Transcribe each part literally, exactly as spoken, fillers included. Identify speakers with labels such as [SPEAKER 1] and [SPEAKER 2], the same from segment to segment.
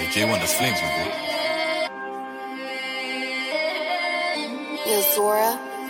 [SPEAKER 1] Hey, J one, that's flames, my boy.
[SPEAKER 2] Yo, Zora.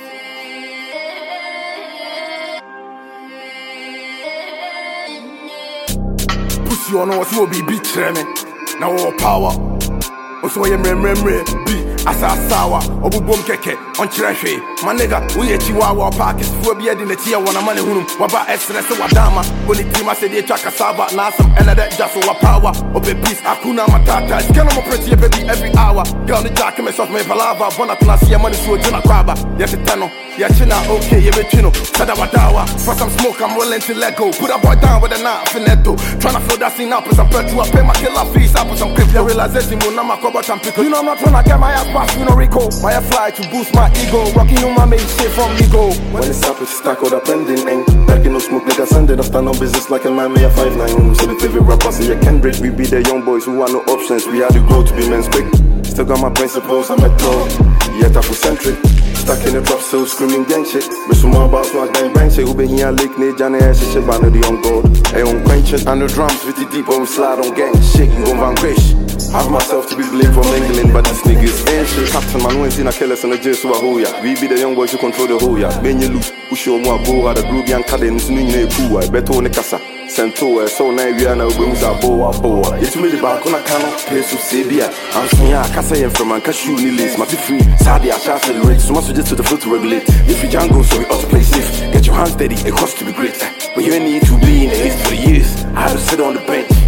[SPEAKER 3] Pussy on us will be beat me. Now all power. Also, I am remember be asa sawa. Obu bom keke on chirashe. My nigga, we a chihuahua park is for beard in the tia one a money hum. Waba esres wa dama. Only team I said they chaka sava. Now some another just for power. Obe peace, akuna matata. It's kind of a pretty baby every hour. Girl, the jack me soft me palava. Bona tuna see money so juna craba. Yes, it's tenno. Yeah, china, okay, you bet chino. Sada wadawa. For some smoke, I'm willing to let go. Put a boy down with a knife in netto. Tryna flow that scene up with some petrol. I pay my killer fees up with some crypto. Realization, when I'm a cobalt and pickle. You know, I'm not tryna get my ass back, you know, Rico. My fly to boost my ego. Rocking on my mate, shit from Migo.
[SPEAKER 4] When it's up, it's stack or the pending ain't. Back in no smoke, nigga, Sunday, after no business like a man, me a five nine. So the favorite rappers, see, you can break. We be the young boys who want no options. We had to grow to be men's quick. Still got my principles, I'm a pro. Yet Afrocentric. Stuck in the drop, so screaming gang shit. But some more about swag bang bang shit. Who be here, Lake, Nate, Johnny, Ash, shit, but I know the young god. Hey, on quenching, and the drums with the deep on slide on gang shit. You gon' vanquish. Have myself to be blamed for mingling, but these niggas ain't shit. Captain man, who ain't seen a killer in the jail, so I hold ya. We be the young boys who control the whole ya. Ben you loose, who show more go out the groovy and cadence, new name, cool. I bet on the casa. Sento, so now we are now going to boa boa. It's me the back on a cannot pay so Sabia. I'm saying, I can't say from a cashew list, Matty free. Sadly, I shall celebrate. So much just to the floor to regulate. If you jungle, so we ought to play safe. Get your hands steady, it costs to be great. But you need to be in the haste for the years. I had to sit on the bench.